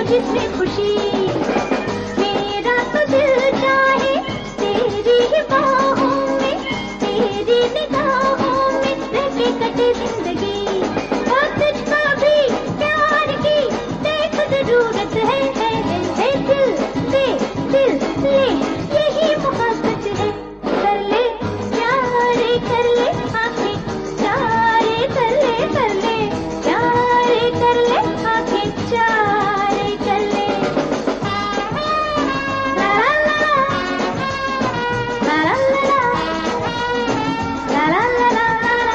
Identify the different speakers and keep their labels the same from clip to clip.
Speaker 1: जिसमें खुशी, मेरा तो दिल चाहे तेरी ही बाहों में, तेरी निगाहों में रह के कटे जिंदगी। और तुझको भी प्यार की देख जरूरत है, दिल से दिल ले यही मोहब्बत है। कर ले प्यार कर ले आंखें चारे, कर ले प्यार कर ले आंखें चारे, कर ले ला ला ला ला ला ला ला ला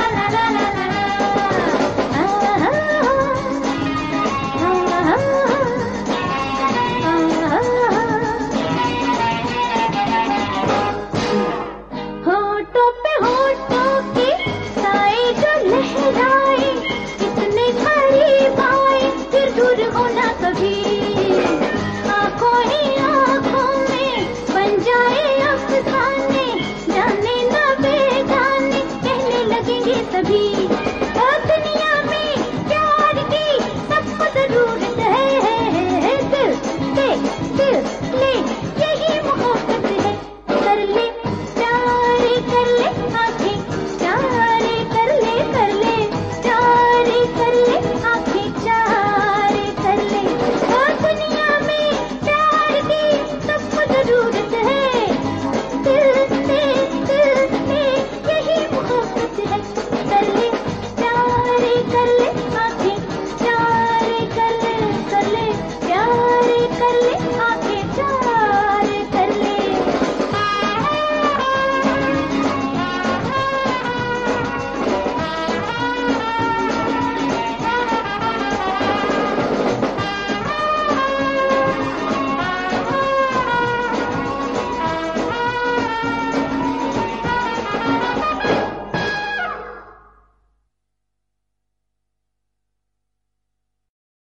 Speaker 1: होठों पे होठों के साए जो लहराए, इतने करीब आए फिर दूर होना कभी। आंखों ही आंखों में बन जाए अफसाने, जाने ना बेगाने कहने लगेंगे सभी। और दुनिया में प्यार की सबको जरूरत है, दिल से दिल ले यही मोहब्बत है। कर ले प्यार कर ले आंखें चारे, कर ले प्यार कर ले आंखें चारे, कर ले। और दुनिया में प्यार की सबको जरूरत है, दिल से यही मोहब्बत है। कर ले प्यार कर ले आंखें चारे, कर ले प्यार कर ले आंखें